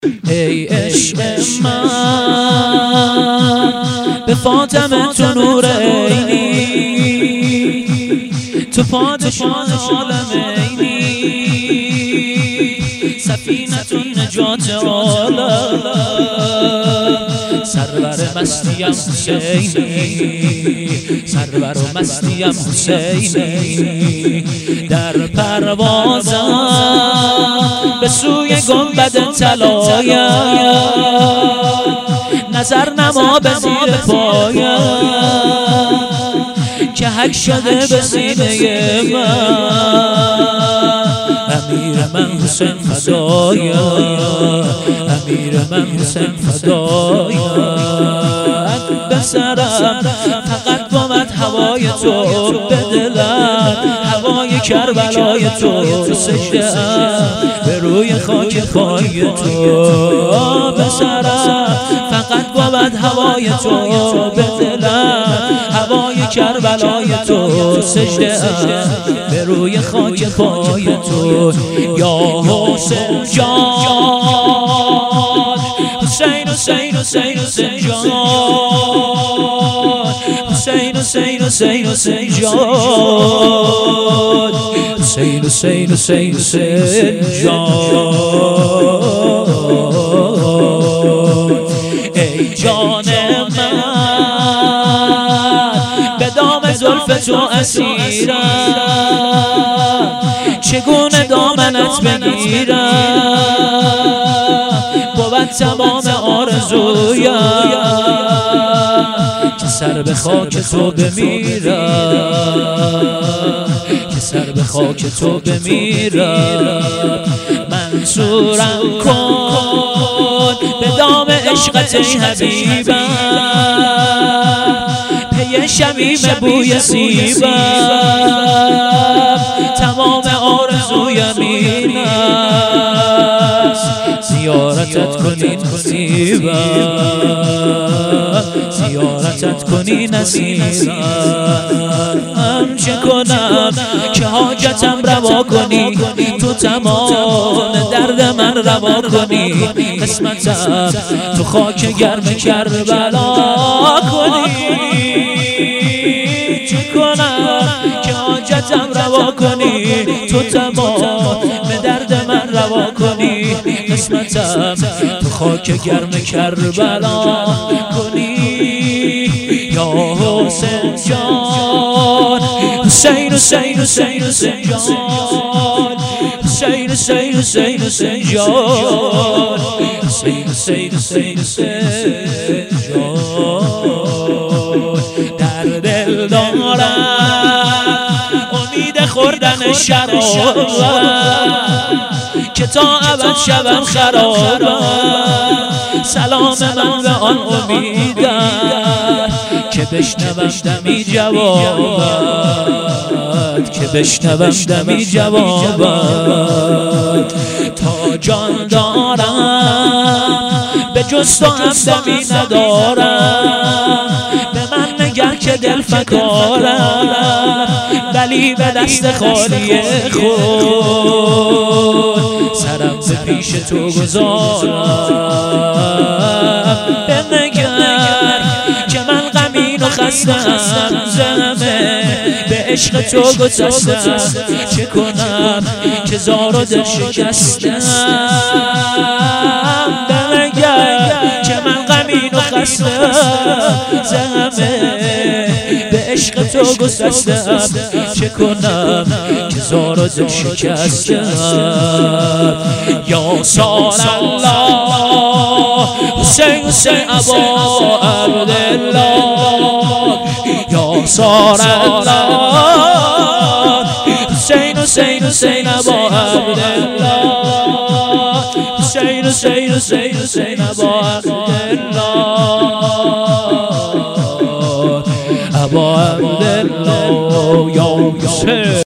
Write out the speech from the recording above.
ای عشق من به فاطمه تو نور عینی، تو پادشاه عالم عینی، سفینة نجات عالم، سرور مستیم حسینی، سرور و مستیم حسینی، در پروازم به سوی گنبد طلایم، نظر نما به زیر پایم که حک شده به سینه من. امیر من حسین فدایم، امیر من حسین فدایم، به سرم فقط بامد هوای تو، به دلم هوای کربلای تو، سجده به روی خاک پای تو، به سرم فقط بامد هوای تو، به دلم هوای کربلای تو، سجده به روی خاک پای تو. یا حسین جان، حسین حسین حسین حسین جان، حسین حسین حسین حسین جان، حسین حسین حسین حسین جان. ای جان من به دام زلف تو اسیرم، چگونه دامنت بگیرم، بود تمام آرزویم که سر به خاک تو بمیرم، که سر به خاک تو بمیرم. منصورم کن به دام عشقت ای حبیبم، پی شمیم بوی سیبم، تمام آرزویم این است زیارتت کنی نصیبم، زیارتت کنی نصیبم. چه کنم که حاجتم روا کنی، تو تمام درد من روا کنی، قسمتم تو خاک گرم کربلا کنی. چه کنم که حاجتم روا کنی، تو تمام درد من روا کنی، قسمتم تو خاک گرم کربلا کنی. یا حسین جان، حسین حسین حسین حسین جان، حسین حسین حسین حسین جان، حسین حسین حسین حسین جان. در دل دارم امید خوردن شرابم، که تا ابد شبم خرابم، سلام من به آن امیدم که بشنوم دمی جوابت، که بشنوم دمی جوابت. تا جان دارم به جز تو هم دمی ندارم، به من نگر که دل فکارم، ولی به دست خالی خود سرم به پیش تو گذارم. بنگر که من غمین و خستم، زمه به عشق تو گسستم، چه کنم که زار و دل شکستم. بنگر که من غمین و خستم، زمه به عشق تو گسستم، چه کنم که زار و دل شکستم. یا سار الله حسین حسین ابا عبدالله، یا سار الله حسین حسین حسین ابا عبدالله، حسین حسین حسین حسین ابا عبدالله، ابا عبدالله یا حسین.